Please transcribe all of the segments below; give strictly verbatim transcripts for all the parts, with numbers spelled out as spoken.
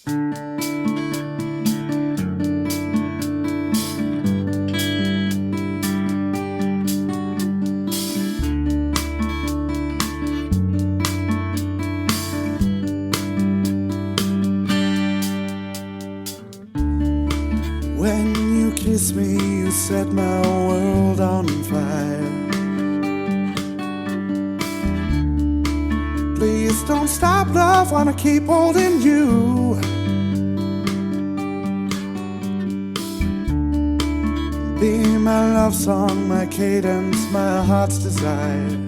When you kiss me, you set my world on fire. Please don't stop, love, wanna keep holding you. Be my love song, my cadence, my heart's desire.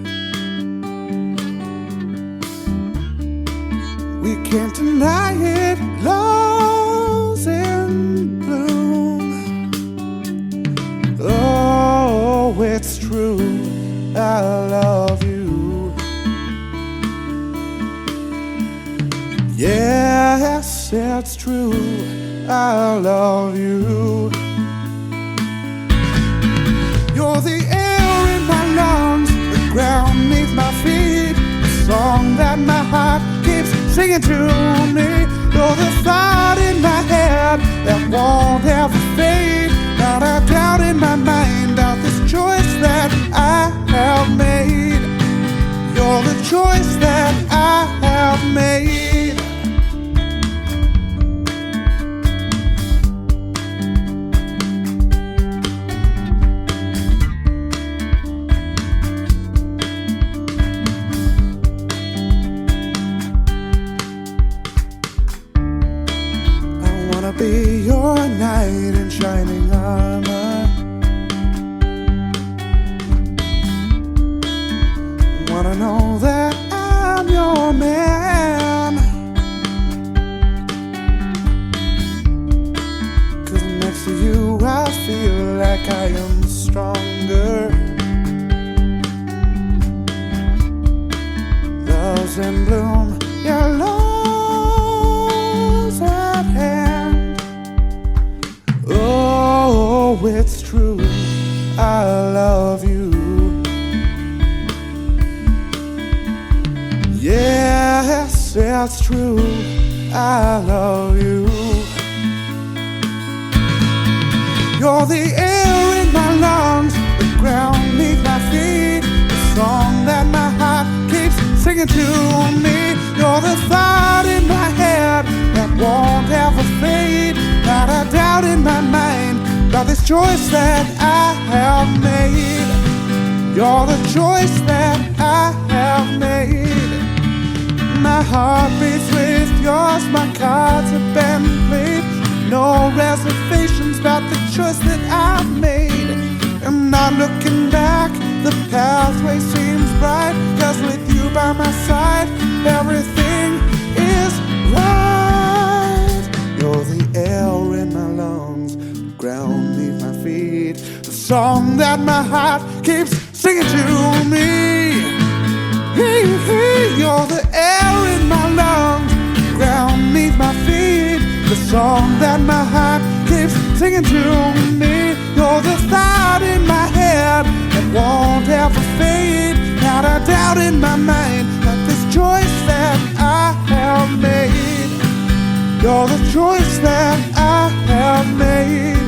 We can't deny it, love's in bloom. Oh, it's true, I love you. Yes, it's true, I love you. You're the air in my lungs, the ground beneath my feet, the song that my heart keeps singing to me. You're the thought in my head that won't ever fade. Not a doubt in my mind about this choice that I have made. You're the choice that I have made. Be your knight in shining armor. Wanna know that I'm your man, 'cause next to you I feel like I am stronger. Love's in bloom, yeah, love's at hand. Oh, it's true, I love you. Yes, it's true, I love you. You're the air in my lungs, the ground beneath my feet, the song that my heart keeps singing to me. You're the thought in my head that won't ever fade. Not a doubt in my mind about this choice that I have made. You're the choice that I have made. My heart beats with yours, my cards have been played. No reservations about the choice that I've made. I'm not looking back, the pathway seems bright, 'cause with you by my side, everything is right. You're the air in my lungs, the ground beneath my feet, the song that my heart keeps singing to me. You're the air in my lungs, the ground beneath my feet, the song that my heart keeps singing to me. You're the thought in my head that won't ever fade. Not a doubt in my mind that this choice that I have made. You're the choice that I have made.